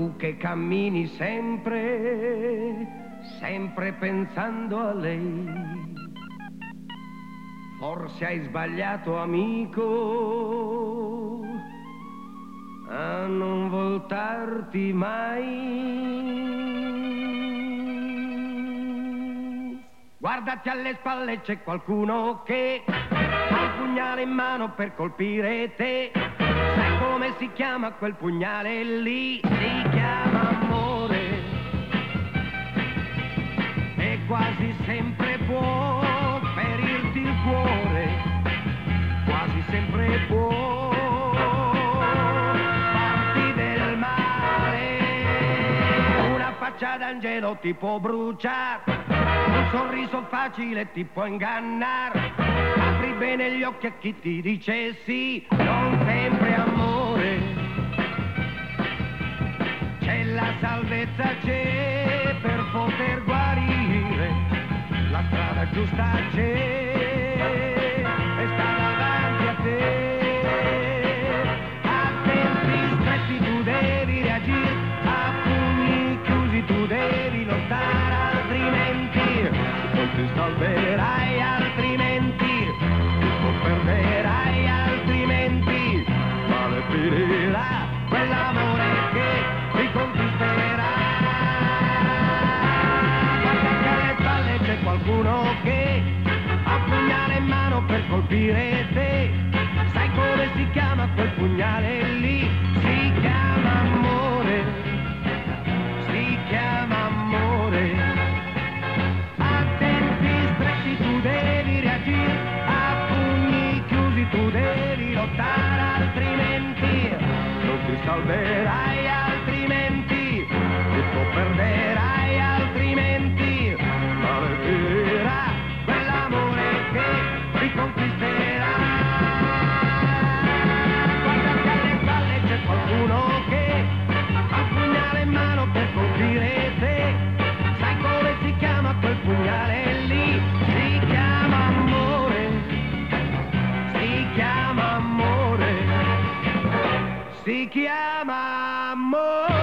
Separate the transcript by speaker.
Speaker 1: Tu che cammini sempre, sempre pensando a lei. Forse hai sbagliato, amico, a non voltarti mai. Guardati alle spalle, c'è qualcuno che ha un pugnale in mano per colpire te. Sai come si chiama quel pugnale lì? Si chiama amore. E quasi sempre può ferirti il cuore, quasi sempre può farti del male. Una faccia d'angelo ti può bruciare, un sorriso facile ti può ingannare. Apri bene gli occhi a chi ti dice sì, non sempre amore. C'è la salvezza, c'è per poter guarire, la strada giusta c'è e sta davanti a te. A tempi stretti tu devi reagire, a pugni chiusi tu devi lottare, altrimenti non ti salverai, altrimenti tutto perderai, altrimenti male finirà quell'amore che riconquisterà. Guarda alle spalle c'è qualcuno che ha un pugnale in mano per colpire te. Sai come si chiama quel pugnale lì? Si chiama amore, si chiama amore. A tempi stretti tu devi reagire, a pugni chiusi tu devi lottare, altrimenti non ti salverai, altrimenti tutto perderai, altrimenti male finirà quell'amore che riconquisterà. Guardati alle spalle, c'è qualcuno che ha un pugnale in mano per colpire te. Sai come si chiama quel pugnale lì? Si chiama amore, si chiama amore, si chiama amore.